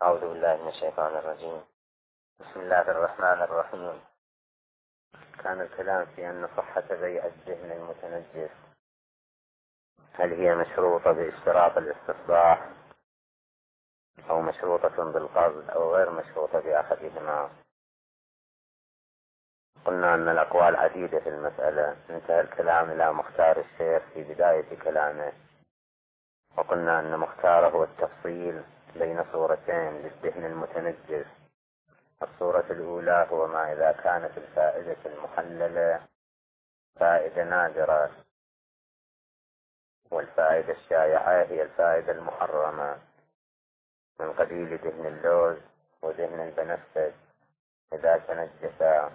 أعوذ بالله من الشيطان الرجيم. بسم الله الرحمن الرحيم. كان الكلام في أن صحة بيع الذهن المتنجس هل هي مشروطة باشتراط الاستصلاح أو مشروطة بالقصد أو غير مشروطة بأحدهما. قلنا أن الأقوال عديدة في المسألة. انتهى الكلام إلى مختار الشيخ في بداية كلامه، وقلنا أن مختاره هو التفصيل بين صورتين للذهن المتنجس. الصورة الأولى هو ما إذا كانت الفائدة المحللة فائدة نادرة، والفائدة الشائعة هي الفائدة المحرمة من قبيل دهن اللوز ودهن البنفسج إذا تنجسا.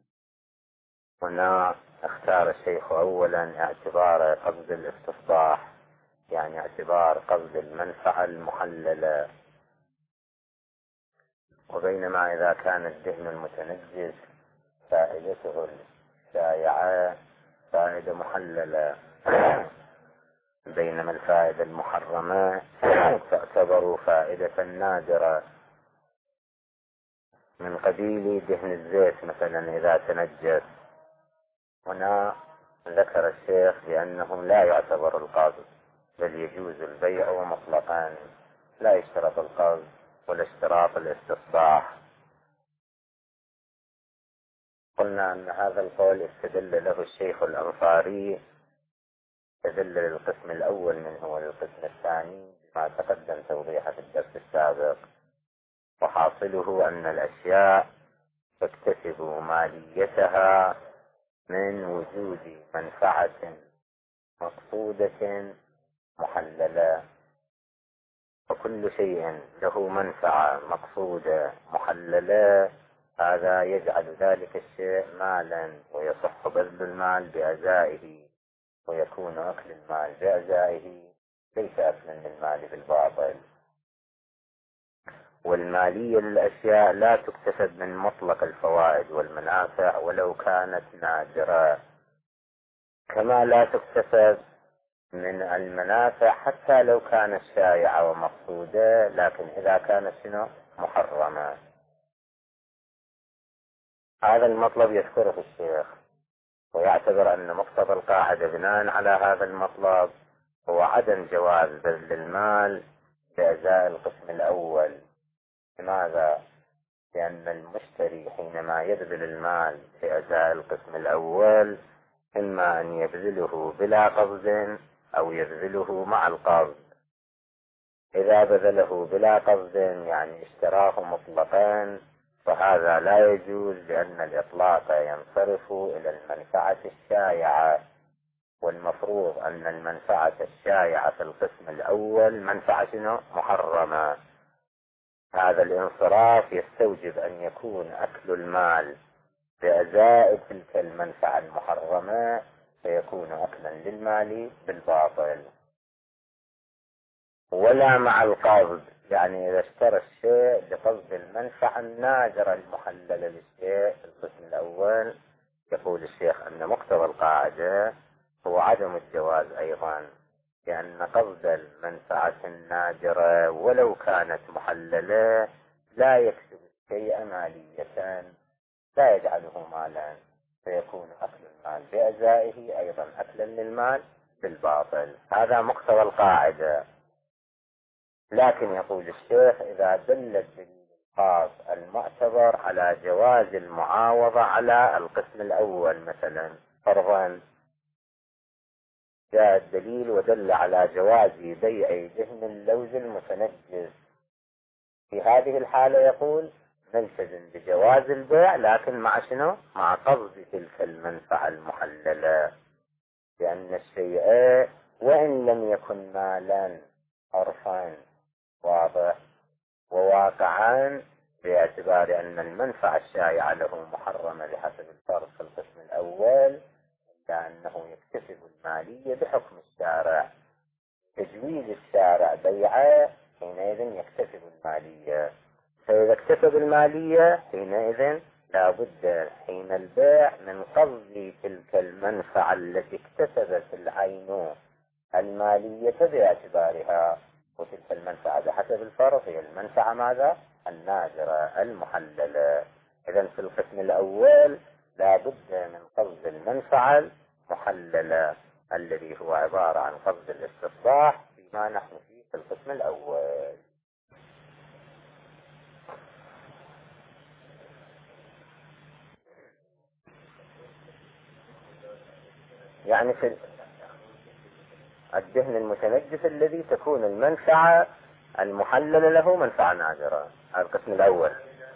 هنا اختار الشيخ أولا اعتبار قصد الاستصلاح، يعني اعتبار قصد المنفعة المحللة. وبينما إذا كان الدهن المتنجس فائدته الشائعة فائدة محللة، بينما الفائدة المحرمة تعتبر فائدة نادرة من قبيل دهن الزيت مثلا إذا تنجس. هنا ذكر الشيخ بأنه لا يعتبر القصد، بل يجوز البيع مطلقا، لا يشترط القصد ولا اشتراط الاستصلاح. قلنا أن هذا القول استدل له الشيخ الأنصاري، استدل للقسم الأول منه وللقسم الثاني ما تقدم توضيحه في الدرس السابق. وحاصله أن الأشياء تكتسب ماليتها من وجود منفعة مقصودة محللة، وكل شيء له منفعة مقصودة محللة هذا يجعل ذلك الشيء مالا، ويصح بذل المال بأجزائه، ويكون أكل المال بأجزائه ليس أكلا للمال بالباطل. والمالية للأشياء لا تكتسب من مطلق الفوائد والمنافع ولو كانت نادرة، كما لا تكتسب من المنافع حتى لو كانت شائعة ومقصودة، لكن إذا كانت محرمة. هذا المطلب يذكره الشيخ، ويعتبر أن مقتضى القاعدة بناء على هذا المطلب هو عدم جواز بذل المال بأجزاء القسم الأول. لماذا؟ لأن المشتري حينما يبذل المال بأجزاء القسم الأول إما أن يبذله بلا قصد أو يبذله مع القصد. إذا بذله بلا قصد يعني اشتراه مطلقا فهذا لا يجوز، لأن الإطلاق ينصرف إلى المنفعة الشائعة، والمفروض أن المنفعة الشائعة في القسم الأول منفعة محرمة. هذا الانصراف يستوجب أن يكون أكل المال بأجزاء تلك المنفعة المحرمة فيكون أكلا للمال بالباطل. ولا مع القصد، يعني إذا اشترى الشيء بقصد المنفعة النادرة المحللة للشيء في القسم الأول، يقول الشيخ أن مقتضى القاعدة هو عدم الجواز أيضا، لأن قصد المنفعة النادرة ولو كانت محللة لا يكسب الشيء مالية، لا يجعله مالا، فيكون أكل المال بأجزائه أيضا أكلا للمال بالباطل. هذا مقتضى القاعدة. لكن يقول الشيخ إذا دل الدليل الخاص المعتبر على جواز المعاوضة على القسم الأول، مثلا فرضا جاء الدليل ودل على جواز بيع دهن اللوز المتنجس، في هذه الحالة يقول نلتزم بجواز البيع، لكن مع شنو؟ مع قصد تلك المنفعة المحللة، لأن الشيء وإن لم يكن مالا عرفا واضح وواقعا، باعتبار أن المنفعة الشائعة له محرمة بحسب الفرض في القسم الأول، لأنه يكتسب المالية بحكم الشارع، تجويز الشارع بيعه حينئذ يكتسب المالية. فإذا اكتسب المالية حينئذ لا بد حين البيع من قصد تلك المنفعة التي اكتسبت العين المالية باعتبارها وتلك المنفعة بحسب الفرض هي المنفعة ماذا؟ النادرة المحللة. إذا في القسم الأول لا بد من قصد المنفعة المحللة الذي هو عبارة عن قصد الاستصلاح فيما نحن فيه في القسم الأول. يعني في الدهن المتنجس الذي تكون المنفعة المحللة له منفعة نادرة، هذا القسم الأول.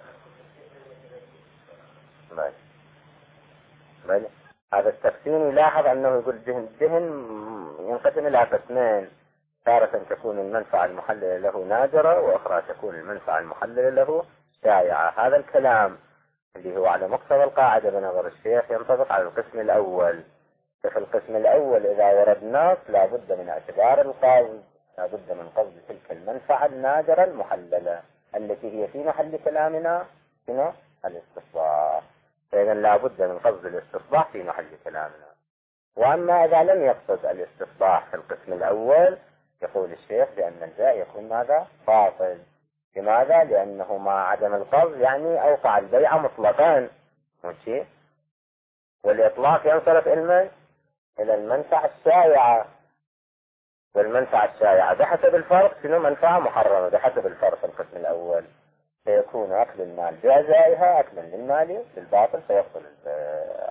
بل هذا التقسيم يلاحظ أنه يقول الدهن ينقسم إلى قسمين، تارة تكون المنفعة المحللة له نادرة، وأخرى تكون المنفعة المحللة له شائعة. هذا الكلام اللي هو على مقتضى القاعدة بنظر الشيخ ينطبق على القسم الأول. ففي القسم الأول إذا ورد نص لابد من اعتبار القصد، لابد من قصد تلك المنفعة النادرة المحللة التي هي في محل كلامنا هنا الاستصلاح. فإذا لابد من قصد الاستصلاح في محل كلامنا. وأما إذا لم يقصد الاستصلاح في القسم الأول يقول الشيخ بأن البيع يكون ماذا؟ باطل. لماذا؟ لأنه مع عدم القصد يعني أوقع البيع مطلقا، ماشي؟ والإطلاق ينصرف إلى المنفعة الشائعة، والمنفعة الشائعة بحسب الفرق شنو؟ منفعة محرمة بحسب الفرق في القسم الأول، فيكون أكل المال بأجزائها أكلا للمال بالباطل فيبطل البيع.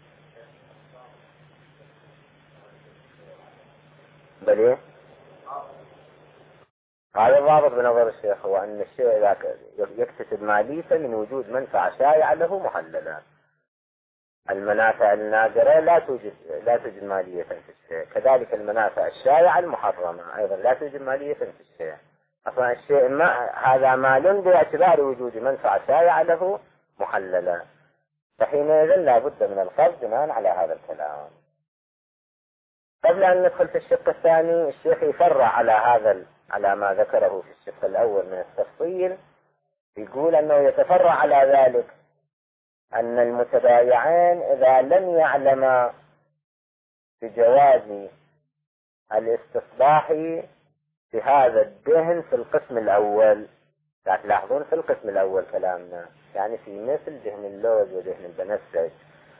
بل هذا الضابط بنظر الشيخ هو أن الشيء يكتسب ماليته من وجود منفعة شائعة له محللة. المنافع النادرة لا توجد مالية في الشيء، كذلك المنافع الشائعة المحرمة أيضا لا توجد مالية في الشيء. أصلا الشيء هذا مال باعتبار وجود منفعة شائعة له محللة، فحينئذ لا بد من القصد بناء على هذا الكلام. قبل أن ندخل في الشق الثاني الشيخ يفرع على ما ذكره في الشق الأول من التفصيل، يقول أنه يتفرع على ذلك أن المتبايعين إذا لم يعلما بجواز الاستصلاح بهذا الدهن في القسم الأول، تلاحظون في القسم الأول كلامنا يعني في مثل دهن اللوز ودهن البنفسج،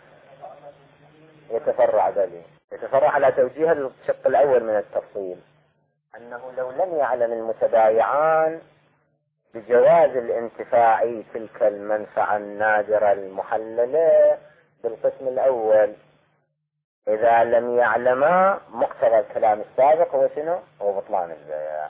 يتفرع على توجيه الشق الأول من التفصيل أنه لو لم يعلم المتبايعان بجواز الانتفاع تلك المنفعة النادرة المحللة بالقسم الأول، إذا لم يعلما مقتضى الكلام السابق هو شنو؟ هو بطلان البيع.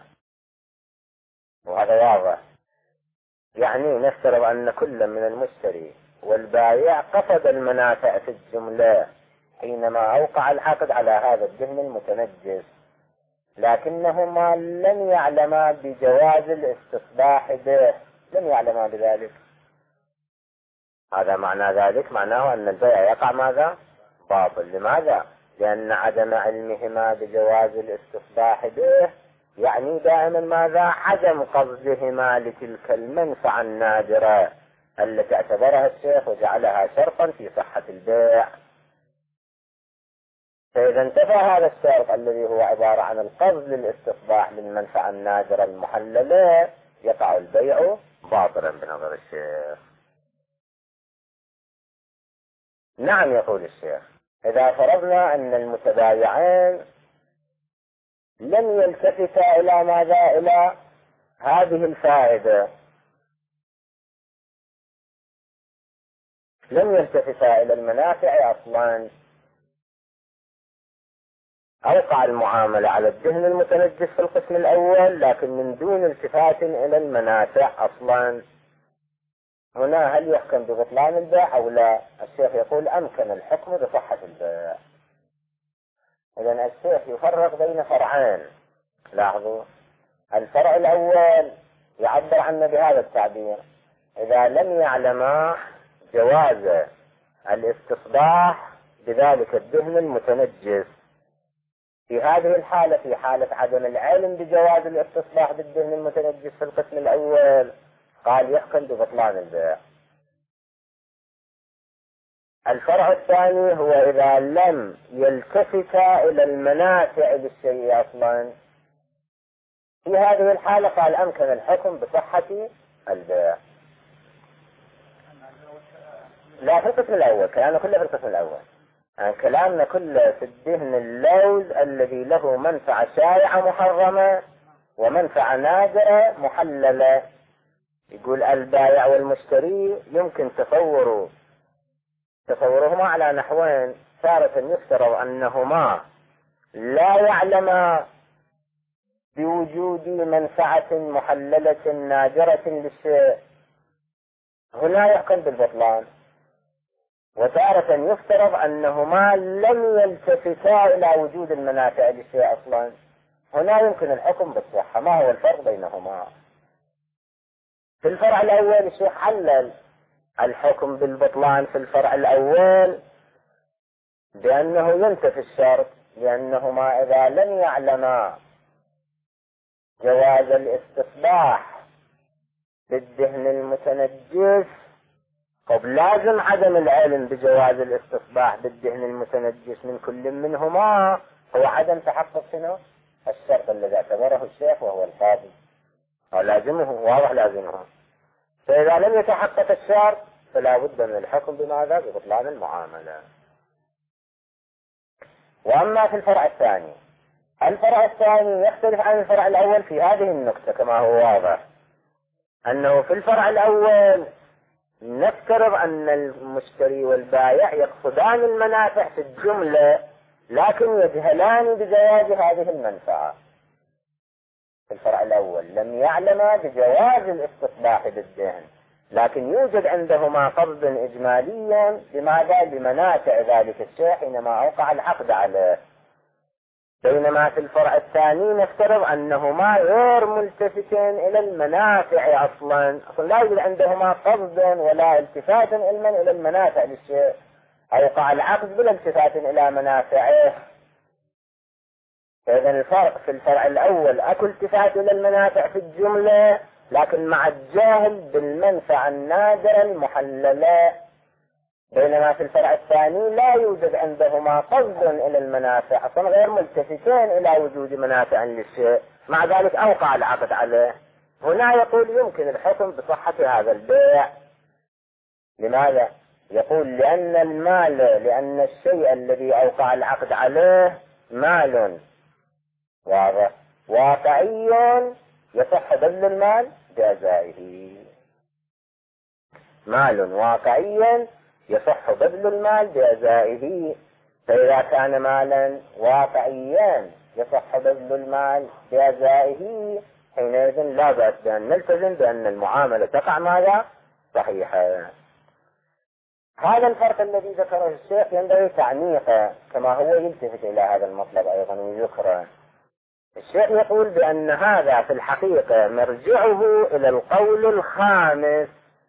وهذا واضح. يعني نفترض أن كل من المشتري والبايع قصد المنافع في الجملة حينما أوقع العقد على هذا الدهن المتنجس، لكنهما لم يعلما بجواز الاستصلاح به، لم يعلما بذلك. هذا معنى ذلك معناه أن البيع يقع ماذا؟ باطل. لماذا؟ لأن عدم علمهما بجواز الاستصلاح به يعني دائما ماذا؟ عدم قصدهما لتلك المنفعة النادرة التي اعتبرها الشيخ وجعلها شرطا في صحة البيع. فإذا انتفى هذا الشرط الذي هو عبارة عن القصد للاستصلاح للمنفعة النادرة المحللة يقع البيع باطلا بنظر الشيخ. نعم، يقول الشيخ إذا فرضنا أن المتبايعين لم يلتفتا إلى ماذا؟ إلى هذه الفائدة، لم يلتفتا إلى المنافع أصلا، أوقع المعاملة على الدهن المتنجس في القسم الأول لكن من دون التفات إلى المنافع أصلا. هنا هل يحكم ببطلان البيع أو لا؟ الشيخ يقول أمكن الحكم بصحة البيع. إذن الشيخ يفرق بين فرعين. لاحظوا، الفرع الأول يعبر عنه بهذا التعبير: إذا لم يعلما جواز الاستصلاح بذلك الدهن المتنجس. في هذه الحالة، في حالة عدم العلم بجواز الاستصلاح بالدهن المتنجس في القسم الأول، قال يحكم ببطلان البيع. الفرع الثاني هو إذا لم يلتفت إلى المنافع للشيء أصلا، في هذه الحالة قال أمكن الحكم بصحة البيع. لا، في القسم الأول، كلامنا كله في القسم الأول. يعني كلامنا كله في الدهن اللوز الذي له منفعة شائعة محرمة ومنفعة نادرة محللة. يقول البائع والمشتري يمكن تصورهما على نحوين. تارة يفترض أنهما لا يعلما بوجود منفعة محللة نادرة للشيء، هنا يحكم بالبطلان. وتارة يفترض أنهما لم يلتفتا إلى وجود المنافع للشيء أصلا، هنا يمكن الحكم بالصحة. ما هو الفرق بينهما؟ في الفرع الأول الشيخ حلل الحكم بالبطلان في الفرع الأول بأنه ينتفي الشرط، لأنهما إذا لم يعلما جواز الاستصباح بالدهن المتنجس، طب لازم عدم العلم بجواز الاستصباح بالدهن المتنجس من كل منهما هو عدم تحقق شنو؟ الشرط الذي اعتبره الشيخ وهو القاضي، ولازمه واضح لازمه. فإذا لم يتحقق الشرط فلا بد من الحكم بماذا؟ ببطلان المعاملة. وأما في الفرع الثاني، الفرع الثاني يختلف عن الفرع الأول في هذه النقطة كما هو واضح، أنه في الفرع الأول نفترض أن المشتري والبائع يقصدان المنافع في الجملة لكن يجهلان بجواز هذه المنفعة. في الفرع الأول لم يعلما بجواز الاستصباح بالدهن، لكن يوجد عندهما قصد إجماليا بماذا؟ بمنافع ذلك الشيء حينما أوقع العقد عليه. بينما في الفرع الثاني نفترض أنهما غير ملتفتين إلى المنافع أصلا لا يوجد عندهما قصد ولا التفات علما إلى المنافع للشيء، أوقع العقد بلا التفات إلى منافعه. فإذا الفرق في الفرع الأول أكو التفات إلى المنافع في الجملة لكن مع الجاهل بالمنفعة النادرة المحللة، بينما في الفرع الثاني لا يوجد عندهما قصد إلى المنافع أصلا غير ملتفتين إلى وجود منافع للشيء، مع ذلك أوقع العقد عليه. هنا يقول يمكن الحكم بصحة هذا البيع. لماذا؟ يقول لأن الشيء الذي أوقع العقد عليه مال واضح واقعي يصح بذل المال بأجزائه. مال واقعي يصح بذل المال بأجزائه، فإذا كان مالا واقعيا يصح بذل المال بأجزائه حينئذ لا بأس بأن نلتزم بأن المعاملة تقع ماذا؟ صحيحة. هذا الفرق الذي ذكره الشيخ ينبغي تعميقه كما هو يلتفت إلى هذا المطلب أيضا ويذكره. الشيخ يقول بأن هذا في الحقيقة مرجعه إلى القول الخامس،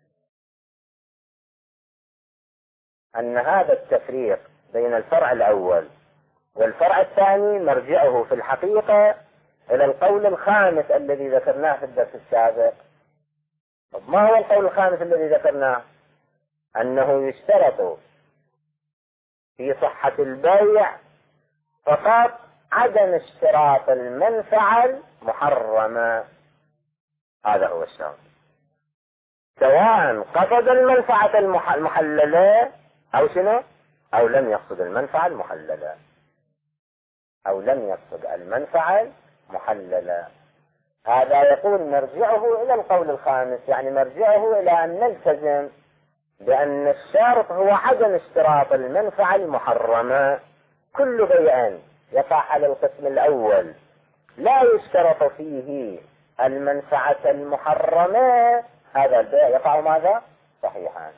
أن هذا التفريق بين الفرع الأول والفرع الثاني مرجعه في الحقيقة إلى القول الخامس الذي ذكرناه في الدرس السابق. ما هو القول الخامس الذي ذكرناه؟ أنه يشترط في صحة البيع فقط عدم اشتراط المنفعة المحرمة، هذا هو الشرط، سواء قصد المنفعة المحللة أو شنو؟ أو لم يقصد المنفعة المحللة، أو لم يقصد المنفعة المحللة. هذا يقول مرجعه إلى القول الخامس، يعني مرجعه إلى أن نلتزم بأن الشرط هو عدم اشتراط المنفعة المحرمة. كل بيع يقع على القسم الأول لا يشترط فيه المنفعة المحرمة، هذا البيع يقع ماذا؟ صحيحا،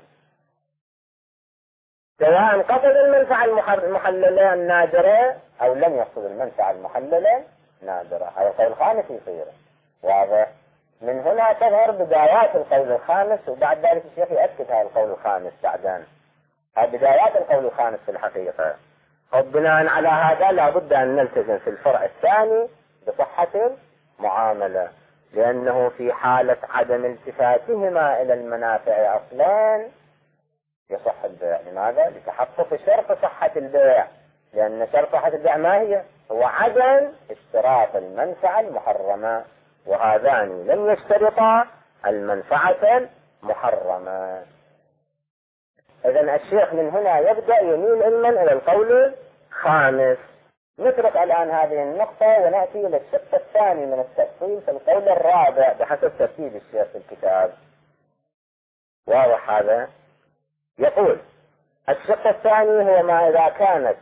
سواء قصد المنفعة المحللة النادرة أو لم يقصد المنفعة المحللة نادرة. هذا القول الخامس يصير واضح. من هنا تظهر بدايات القول الخامس، وبعد ذلك الشيخ يأكد هذا القول الخامس بعدين. هذه بدايات القول الخامس في الحقيقة. وبناء على هذا لا بد أن نلتزم في الفرع الثاني بصحة المعاملة، لأنه في حالة عدم التفاتهما إلى المنافع أصلا يصح البيع. لماذا؟ لتحقق شرط صحة البيع، لأن شرط صحة البيع ما هي؟ هو عدم اشتراط المنفعة المحرمة. وهذان لم يشترطا المنفعة المحرمة. إذن الشيخ من هنا يبدأ يميل علما إلى القول الخامس. نترك الآن هذه النقطة ونأتي إلى الشق الثاني من التفصيل في القول الرابع بحسب ترتيب الشيخ في الكتاب. واضح هذا؟ يقول الشق الثاني هو ما إذا كانت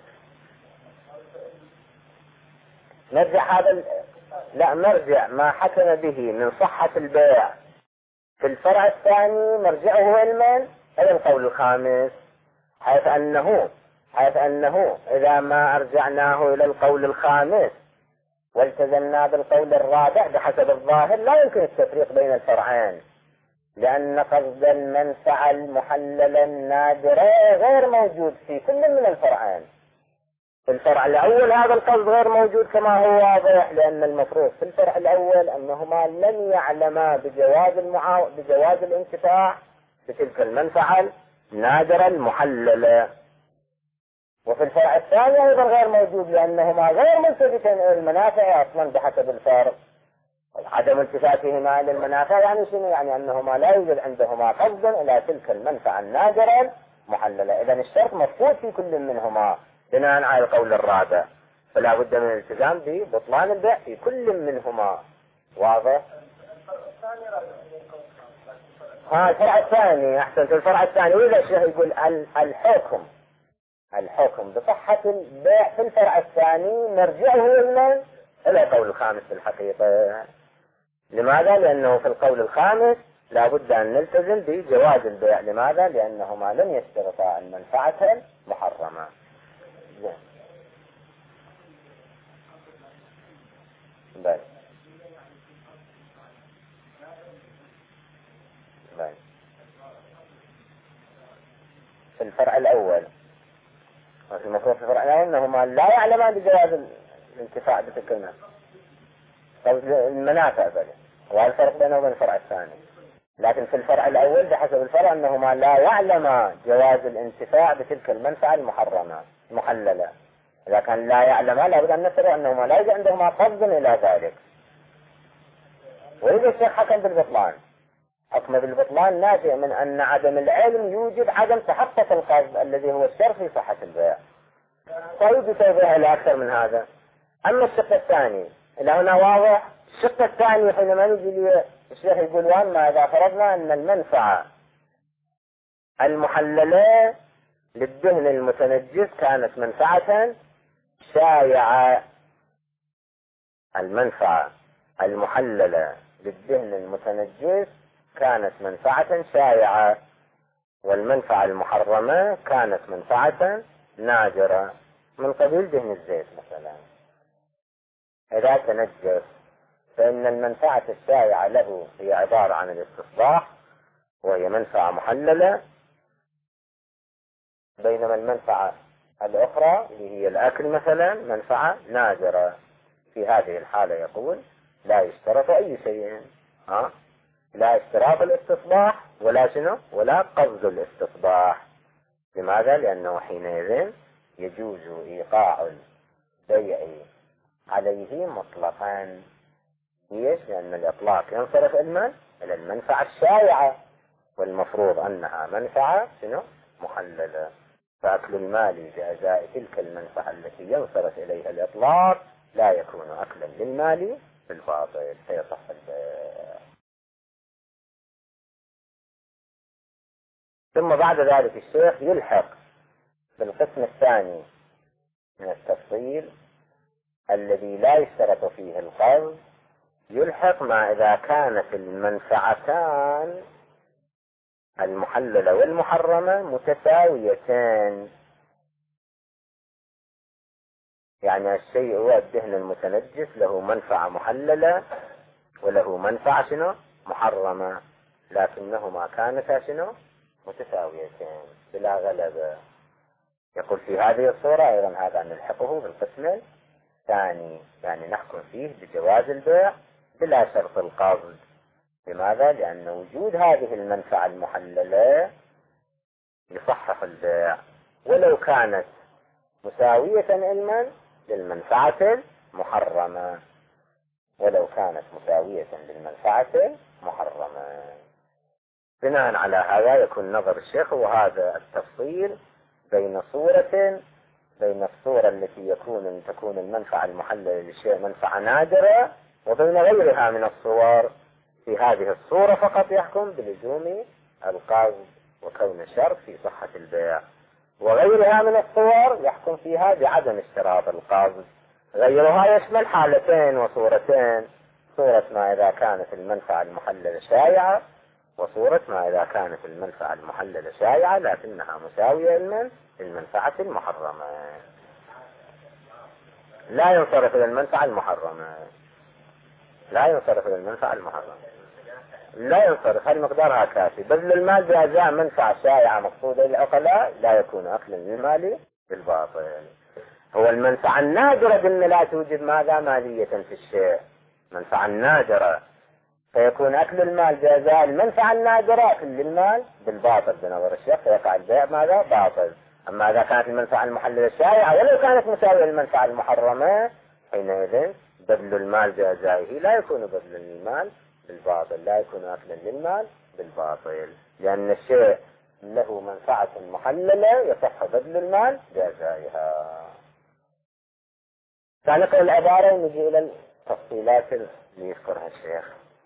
مرجع ما حكم به من صحة البيع في الفرع الثاني مرجعه علما إلى القول الخامس، حيث أنه إذا ما أرجعناه إلى القول الخامس والتزمنا بالقول الرابع بحسب الظاهر لا يمكن التفريق بين الفرعين، لأن قصد المنفعة المحللة النادرة غير موجود في كل من الفرعين. في الفرع الأول هذا القصد غير موجود كما هو واضح، لأن المفروض في الفرع الأول أنهما لم يعلما بجواز الانتفاع بتلك المنفعة النادرة المحللة. وفي الفرع الثاني أيضا غير موجود، لأنهما غير ملتفتين إلى المنافع أصلا بحسب الفرق. عدم التفاتهما إلى المنافع يعني شنو؟ يعني أنهما لا يوجد عندهما قصد إلى تلك المنفعة النادرة المحللة. إذن الشرط مفقود في كل منهما بناء على القول الرابع، فلا بد من الالتزام ببطلان البيع في كل منهما. واضح؟ الفرع الثاني أحسنت. الفرع الثاني وإذا الشيخ يقول الحكم بصحة البيع في الفرع الثاني مرجعه إلى القول الخامس في الحقيقة. لماذا؟ لأنه في القول الخامس لا بد أن نلتزم بجواز البيع. لماذا؟ لأنهما لم يشترطا المنفعة المحرمة. بل في الفرع الأول المفروض في الفرع الأول أنهما لا يعلمان بجواز الانتفاع بتلك المنافع بل، وهذا الفرق بينه وبين الفرع الثاني. لكن في الفرع الأول بحسب الفرع أنهما لا يعلما جواز الانتفاع بتلك المنفعة المحللة. إذا كان لا يعلما لابد أن نفرق أنهما لا يوجد عندهما قصد إلى ذلك. وإذا الشيخ حكم بالبطلان، حكم بالبطلان ناتج من أن عدم العلم يوجد عدم تحقق القصد الذي هو الشرط في صحة البيع. طيب توضيح أكثر من هذا. أما الشق الثاني إلى هنا واضح. الشق الثاني حينما يجي الشيخ يقول وأما إذا فرضنا أن المنفعة المحللة للدهن المتنجس كانت منفعة شائعة. المنفعة المحللة للدهن المتنجس كانت منفعة شائعة، والمنفعة المحرمة كانت منفعة نادرة، من قبيل دهن الزيت مثلا. إذا تنجس فإن المنفعة الشائعة له هي عبارة عن الاستصلاح وهي منفعة محللة، بينما المنفعة الأخرى اللي هي الأكل مثلا منفعة نادرة. في هذه الحالة يقول لا يشترط أي شيء، لا اشتراط الاستصلاح ولا قصد الاستصلاح. لماذا؟ لأنه حينئذ يجوز إيقاع البيع عليه مطلقا. ليش؟ لأن الإطلاق ينصرف إلى المنفعة الشائعة، والمفروض أنها منفعة محللة. فأكل المال بأزاء تلك المنفعة التي ينصرف إليها الإطلاق لا يكون أكلا للمال في الباطل فيصح البيع. ثم بعد ذلك الشيخ يلحق بالقسم الثاني من التفصيل الذي لا يشترط فيه القصد، يلحق ما إذا كانت المنفعتان المحللة والمحرمة متساويتان. يعني الشيء هو الدهن المتنجس له منفعة محللة وله منفعة محرمة، لكنهما كانتا متساويتين بلا غلبة. يقول في هذه الصورة أيضا هذا نلحقه بالقسم الثاني، يعني نحكم فيه بجواز البيع بلا شرط القصد. لماذا؟ لأن وجود هذه المنفعة المحللة يصحح البيع ولو كانت مساوية علما للمنفعة المحرمة. ولو كانت مساوية للمنفعة محرمة. بناء على هذا يكون نظر الشيخ وهذا التفصيل بين الصورة التي تكون المنفعة المحللة للشيء منفعة نادرة، وبين غيرها من الصور. في هذه الصورة فقط يحكم بلزوم القصد وكون الشرط في صحة البيع، وغيرها من الصور يحكم فيها بعدم اشتراط القصد. غيرها يشمل حالتين وصورتين: صورة ما إذا كانت المنفعة المحللة شائعة، وصورة ما إذا كانت المنفعة المحللة شائعة لكنها مساوية للمنفعة المحرمة. لا ينصرف إلى المنفعة المحرمة، لا ينصرف إلى المنفعة المحرمة، لا ينصرف. هل مقدارها كافي؟ بذل المال بأجزاء منفعة شائعة مقصودة للعقلاء لا يكون أكلا للمال بالباطل. هو المنفعة النادرة بأن لا توجد ماذا مالية في الشيء، منفعة نادرة، فيكون أكل المال بأجزاء المنفعة النادرة أكل للمال بالباطل بنظر الشيخ، فيقع البيع ماذا باطل. أما إذا كانت المنفعة المحللة شائعة ولو كانت مساوية للمنفعة المحرمة، حينئذ بذل المال بأجزائه لا يكون بذل المال بالباطل، لا يكون أكلا للمال بالباطل، لأن الشيء له منفعة محللة يصح بذل المال بأجزائها. سنقرأ العبارة ونجي إلى التفصيلات اللي يذكرها الشيخ.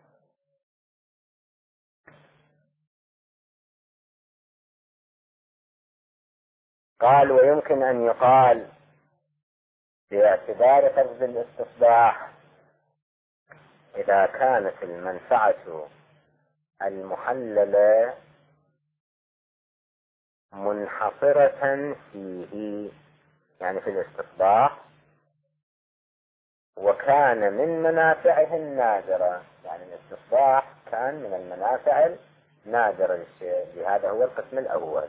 قال: ويمكن أن يقال باعتبار قصد الاستصلاح إذا كانت المنفعة المحللة منحصرة فيه، يعني في الاستصلاح، وكان من منافعه النادرة، يعني الاستصلاح كان من المنافع النادرة للشيء، لهذا هو القسم الأول.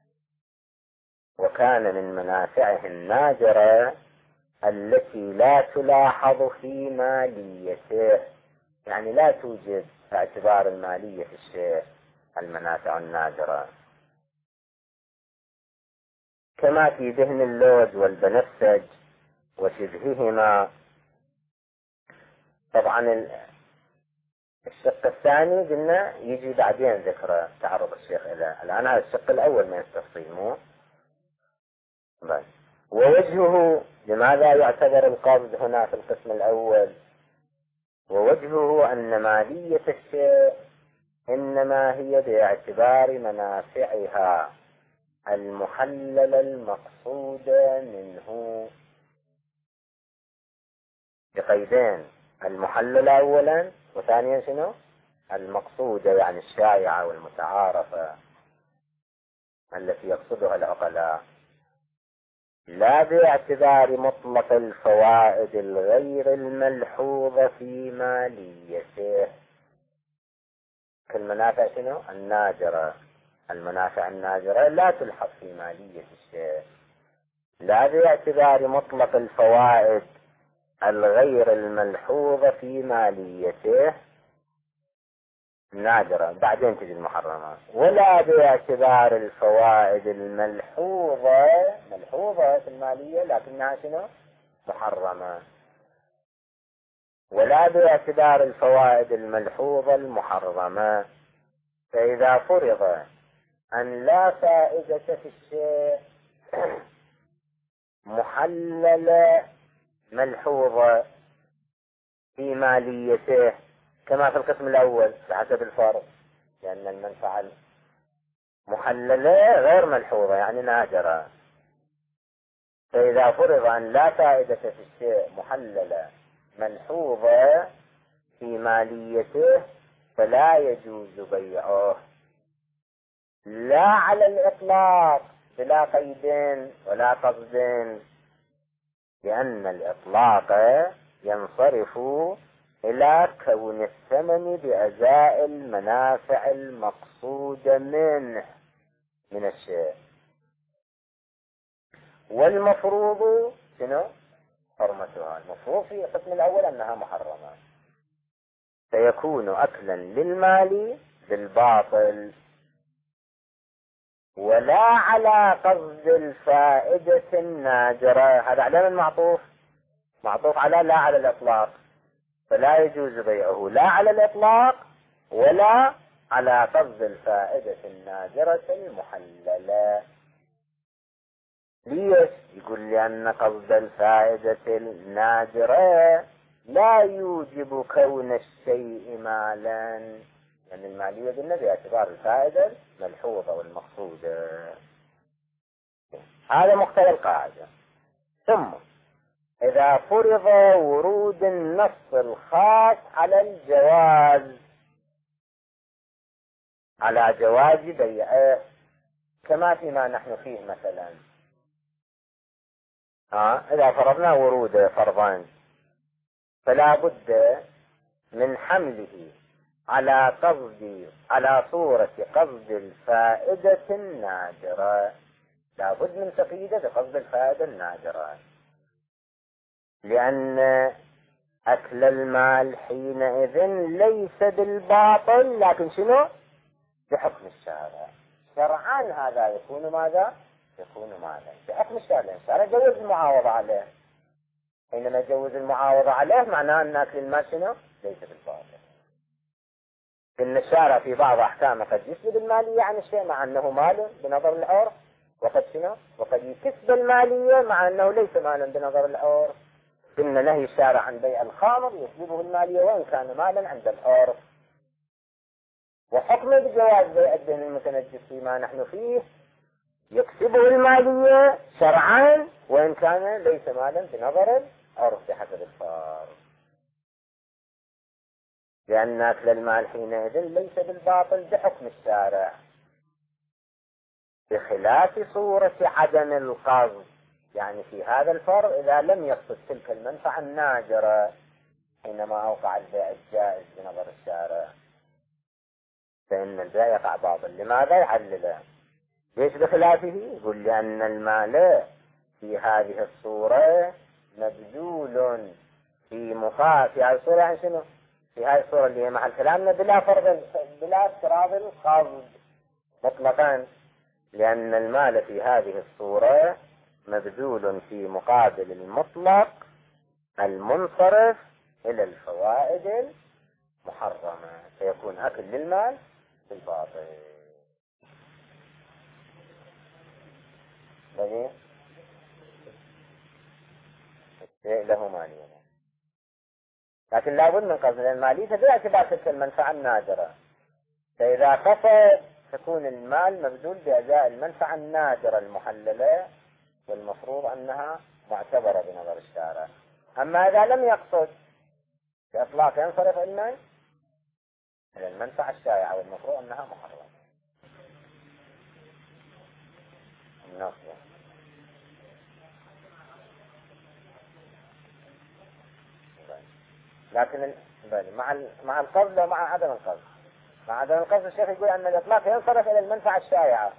وكان من منافعه النادرة التي لا تلاحظ في ماليته، يعني لا توجد اعتبار المالية في الشيء، المنافع النادرة، كما في دهن اللوز والبنفسج وشبههما. طبعا الشق الثاني قلنا يجي بعدين ذكر تعرض الشيخ إلى الآن، هذا الشق الأول من التفصيل مو بس. ووجهه لماذا يعتبر القبض هنا في القسم الأول؟ ووجهه أن مالية الشيء إنما هي باعتبار منافعها المحللة المقصودة منه، بقيدين: المحللة أولا، وثانيا شنو؟ المقصودة، يعني الشائعة والمتعارفة التي يقصدها العقلاء، لا باعتبار مطلق الفوائد الغير الملحوظة في ماليته. كالمنافع شنو؟ النادرة. المنافع النادرة لا تلحظ في مالية الشيء، لا باعتبار مطلق الفوائد الغير الملحوظة في ماليته نادرة، بعدين تجي المحرمات، ولا باعتبار الفوائد ملحوظة في المالية لكنها شنو؟ محرمة، ولا باعتبار الفوائد الملحوظة المحرمة. فإذا فرض أن لا فائدة في الشيء محللة ملحوظة في ماليته كما في القسم الأول بحسب الفرض، لأن المنفعة محللة غير ملحوظة يعني نادرة. فإذا فرض أن لا فائدة في الشيء محللة ملحوظة في ماليته فلا يجوز بيعه، لا على الإطلاق بلا قيد ولا قصد، لأن الإطلاق ينصرف إلى كون الثمن بأجزاء المنافع المقصودة منه من الشيء، والمفروض شنو؟ حرمتها. المفروض في القسم الأول أنها محرمة، فيكون أكلا للمال بالباطل، ولا على قصد الفائدة النادرة. هذا على من معطوف؟ معطوف على لا على الإطلاق. فلا يجوز بيعه لا على الإطلاق ولا على قبض الفائدة النادرة المحللة. ليش؟ يقول لأن قبض الفائدة النادرة لا يوجب كون الشيء مالا، يعني المالية قلنا باعتبار الفائدة الملحوظة والمقصودة. هذا مقتضى القاعدة. ثم إذا فرض ورود النص الخاص على الجواز، على جواز بيعه، كما فيما نحن فيه مثلا، إذا فرضنا ورود فرضان فلا بد من حمله على صورة قصد الفائدة النادرة، لا بد من تقييده بقصد الفائدة النادرة، لأن أكل المال حينئذ ليس بالباطل، لكن شنو؟ بحكم الشارع. شرعا هذا يكون ماذا؟ يكون ماذا؟ بحكم الشارع. الشارع جوز المعاوضة عليه، حينما يجوز المعاوضة عليه معناه أن أكل المال شنو؟ ليس بالباطل. إن الشارع في بعض أحكامه قد يسلب المالية عن الشيء مع أنه مال بنظر العرف، وقد شنو؟ وقد يكسب المالية مع أنه ليس مالا بنظر العرف. إن نهي الشارع عن بيع الخامر يسلبه المالية وإن كان مالا عند العرف. وحكم بجواز بيع الدهن المتنجس فيما نحن فيه يكسبه المالية شرعا وإن كان ليس مالا بنظر العرف بحسب الفار، لأن أكل المال حينئذ ليس بالباطل بحكم الشارع، بخلاف صورة عدم القصد. يعني في هذا الفرق إذا لم يقصد تلك المنفعة النادرة حينما أوقع البيع الجائز بنظر الشارع فإن البيع يقع باطل. لماذا؟ يعلله. ليش بخلافه؟ يقول لأن المال في هذه الصورة مبذول في هذه الصورة، يعني شنو؟ في هذه الصورة اللي هي محل كلامنا بلا افتراض القصد مطلقا، لأن المال في هذه الصورة مبذول في مقابل المطلق المنصرف إلى الفوائد المحرمة، فيكون أكل للمال بالباطل. الشيء له مالية، لكن لابد من قصد المالية باعتبار تلك المنفعة النادرة. فإذا قصد تكون المال مبذول بأداء المنفعة النادرة المحللة، والمفروض أنها معتبرة بنظر الشارع. أما إذا لم يقصد بإطلاق ينصرف إلى المنفعة الشائعة، والمفروض أنها محرمة. لكن مع القصد ومع عدم القصد. مع عدم القصد الشيخ يقول أن الإطلاق ينصرف إلى المنفعة الشائعة.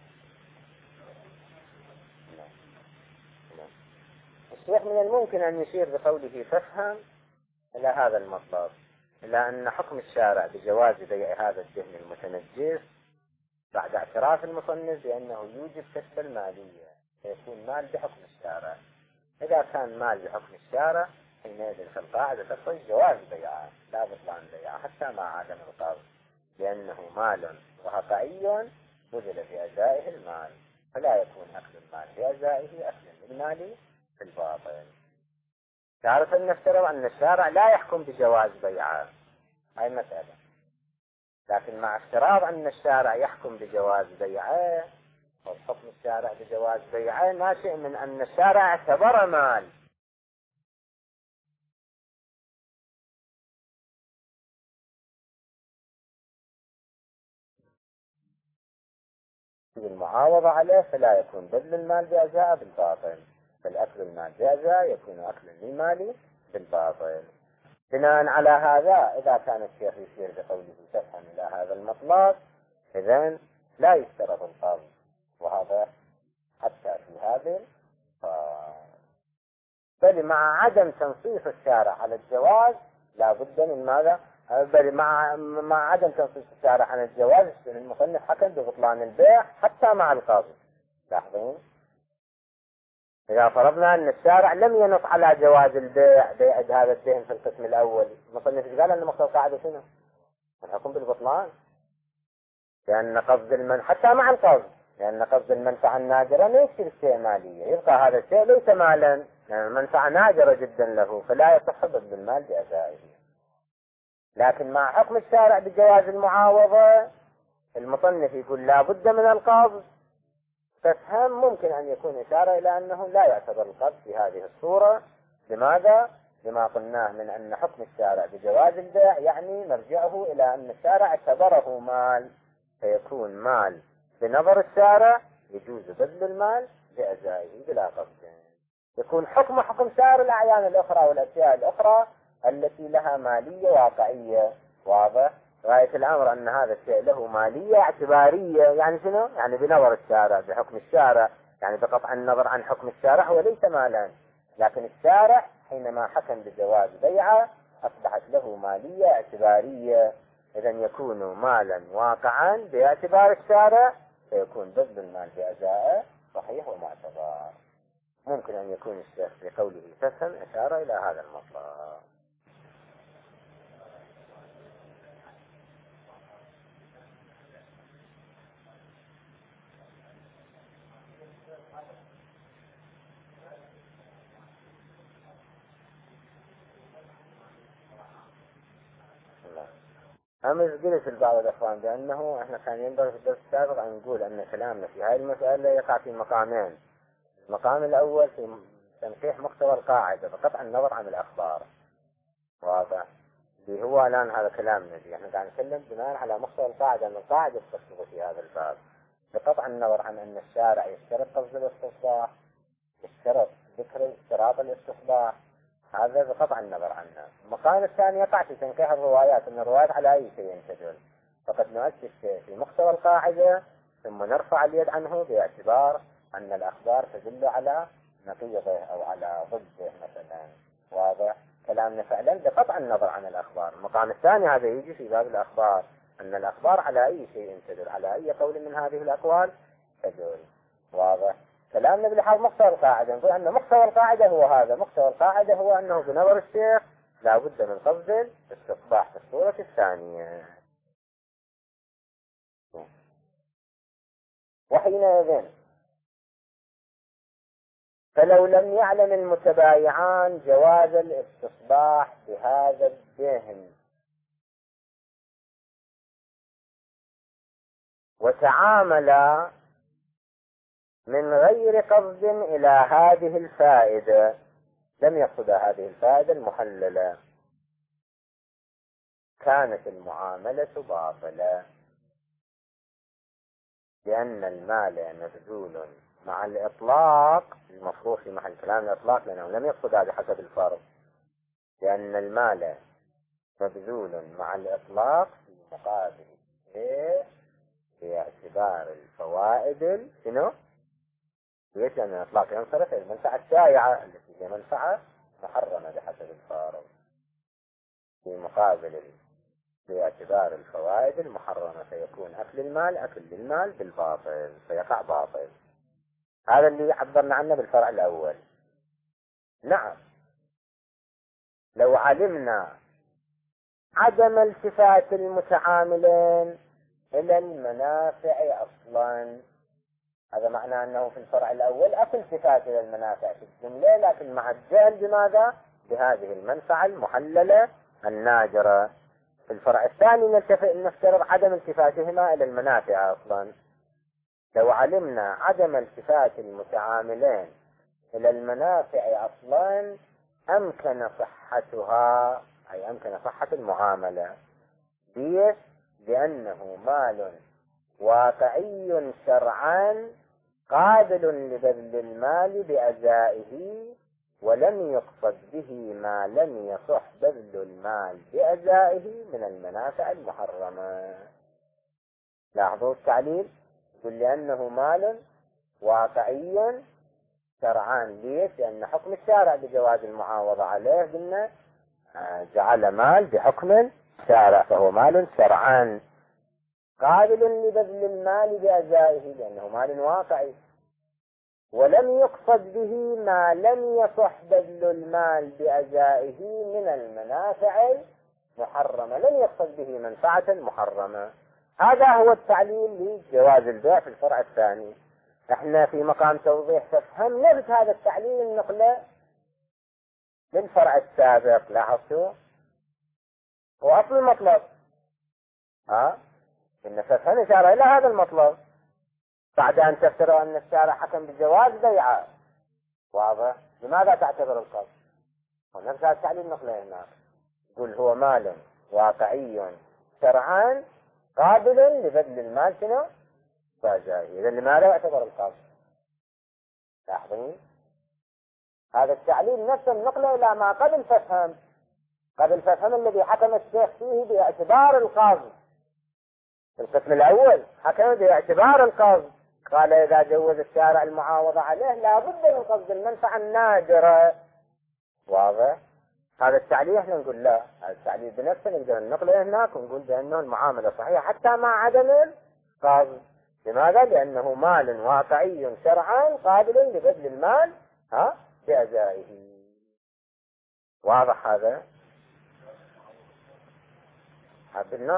الشيخ من الممكن أن يشير بقوله فافهم إلى هذا المطلب، إلى أن حكم الشارع بجواز بيع هذا الدهن المتنجس بعد اعتراف المصنف بأنه يوجب كسب المالية، فيكون مال بحكم الشارع. إذا كان مال بحكم الشارع حينئذ في القاعدة تقتضي جواز بيعه لا بطلان بيعه حتى مع عدم القصد، لأنه مال واقعي بذل في أدائه المال، فلا يكون أكل المال في أدائه أكلا للمال في الباطل. تعرف أن نفترض أن الشارع لا يحكم بجواز بيعه، هاي مسألة، لكن مع افتراض أن الشارع يحكم بجواز بيعه، وحكم الشارع بجواز بيعه ناشئ من أن الشارع اعتبر مال. المعاوضة عليه فلا يكون بذل المال بأجزاء بالباطل، بل أكل المال بأجزاء يكون أكلا للمال بالباطل. بناء على هذا إذا كان الشيخ يشير بقوله تفهم إلى هذا المطلب، إذن لا يشترط القصد، وهذا حتى في هذه بل مع عدم تنصيص الشارع على الجواز لا بد من ماذا؟ بل مع عدم تنصيص الشارع على الجواز المصنف حكم ببطلان البيع حتى مع القاضي. لاحظين إذا فرضنا أن الشارع لم ينص على جواز البيع بيع هذا الدهن في القسم الأول، المصنف قال أن مقتضى القاعدة شنو؟ الحكم بالبطلان، لأن قصد حتى مع القصد، لأن قصد المنفعة النادرة لا يكسب الشيء مالية، يبقى هذا الشيء ليس مالا، لأن المنفعة نادرة جدا له، فلا يصح بذل المال بأدائه. لكن مع حكم الشارع بجواز المعاوضة، المصنف يقول لا بد من القبض، فافهم ممكن أن يكون إشارة إلى أنه لا يعتبر القبض في هذه الصورة. لماذا؟ لما قلناه من أن حكم الشارع بجواز البيع يعني مرجعه إلى أن الشارع اعتبره مال، فيكون مال بنظر الشارع يجوز بذل المال بأجزائه بلا قبض. يكون حكم سائر الأعيان الأخرى والأشياء الأخرى التي لها مالية واقعية. واضح؟ غاية الأمر أن هذا الشيء له مالية اعتبارية، يعني شنو؟ يعني بنظر الشارع بحكم الشارع، يعني بقطع النظر عن حكم الشارع هو ليس مالا، لكن الشارع حينما حكم بجواز بيعه أصبحت له مالية اعتبارية، إذا يكون مالا واقعا باعتبار الشارع، فيكون بذل المال بأجزائه صحيح ومعتبر. ممكن أن يكون الشيخ في قوله فهم إشارة إلى هذا المطلب. أمس قلت لبعض الأخوان بأنه إحنا كان ينبغي في الدرس السابق أن نقول أن كلامنا في هذه المسألة يقع في مقامين. المقام الأول في تنقيح مقتضى القاعدة بقطع النظر عن الأخبار، واضح؟ اللي هو الآن هذا كلامنا اللي إحنا قاعد نتكلم بناء على مقتضى القاعدة، أن القاعدة تخصص في هذا الباب بقطع النظر عن أن الشارع يشترط قصد الاستصلاح، يشترط ذكر اشتراط الاستصلاح، هذا بقطع النظر عنه. المقام الثاني يقع في تنقيح الروايات، أن الروايات على أي شيء تدل، فقد نؤسس في مقتضى القاعدة ثم نرفع اليد عنه باعتبار أن الأخبار تدل على نقيضه أو على ضده مثلا. واضح؟ كلامنا فعلا بقطع النظر عن الأخبار. المقام الثاني هذا يجي في باب الأخبار، أن الأخبار على أي شيء تدل، على أي قول من هذه الأقوال تدل. واضح؟ كلامنا بلحاظ مقتضى القاعدة، نقول أن مقتضى القاعدة هو هذا، مقتضى القاعدة هو أنه بنظر الشيخ لا بد من قصد استصلاح في الصورة الثانية. وحينئذ فلو لم يعلم المتبايعان جواز الاستصلاح بهذا الدهن وتعاملا من غير قصد إلى هذه الفائدة، لم يقصد هذه الفائدة المحللة، كانت المعاملة باطلة، لأن المال مبذول مع الإطلاق. المفروض في محل كلام الإطلاق لأنه لم يقصد هذا حسب الفرض، لأن المال مبذول مع الإطلاق في مقابل إيه؟ باعتبار الفوائد شنو؟ ليش؟ لأن الإطلاق ينصرف إلى المنفعة الشائعة التي هي منفعة محرمة بحسب الفارض، في مقابل باعتبار الفوائد المحرمة، فيكون أكل المال أكل للمال بالباطل، فيقع باطل. هذا اللي عبرنا عنه بالفرع الأول. نعم، لو علمنا عدم التفات المتعاملين إلى المنافع أصلا، هذا معناه أنه في الفرع الأول أكل التفات إلى المنافع في الجملة، لكن مع الجهل بماذا؟ بهذه المنفعة المحللة الناجرة. في الفرع الثاني نفترض عدم التفاتهما إلى المنافع أصلا. لو علمنا عدم التفات المتعاملين إلى المنافع أصلا أمكن صحتها، أي أمكن صحة المعاملة. ليش؟ لأنه مال واقعي شرعا قابل لبذل المال بأجزائه، ولم يقصد به ما لم يصح بذل المال بأجزائه من المنافع المحرمة. لاحظوا التعليل، يقول لأنه مال واقعي شرعا. ليش؟ لأن حكم الشارع بجواز المعاوضة عليه قلنا جعل مال بحكم الشارع، فهو مال شرعا قابل لبذل المال بأجزائه لأنه مال واقعي. ولم يقصد به ما لم يصح بذل المال بأجائه من المنافع المحرمة، لم يقصد به منفعة محرمة. هذا هو التعليل لجواز البيع في الفرع الثاني. احنا في مقام توضيح تفهم نفس هذا التعليل النقلة للفرع السابق. لاحظتوا؟ هو أصل المطلب إن تفهم إشارة إلى هذا المطلب بعد أن تفترض أن الشارع حكم بجواز بيعه. واضح؟ لماذا تعتبر القبض؟ ونفس هذا التعليل النقلة هناك يقول هو مال واقعي شرعان قابل لبذل المال شنو؟ فجائي. إذا لماذا يعتبر القبض؟ لاحظين؟ هذا التعليل نفسه النقلة إلى ما قبل فهم. قبل فهم الذي حكم الشيخ فيه باعتبار القبض. في القسم الأول حكم باعتبار القبض، قال إذا جوز الشارع المعاوضة عليه لا بد من قبض المنفعة النادرة. واضح؟ هذا التعليل احنا نقول لا، هذا التعليل بنفسه نقدر ننقله هناك ونقول بأنه المعاملة صحيحة حتى مع عدم القبض. لماذا؟ لأنه مال واقعي شرعا قابل لبذل المال بأجائه. واضح هذا؟ بالنص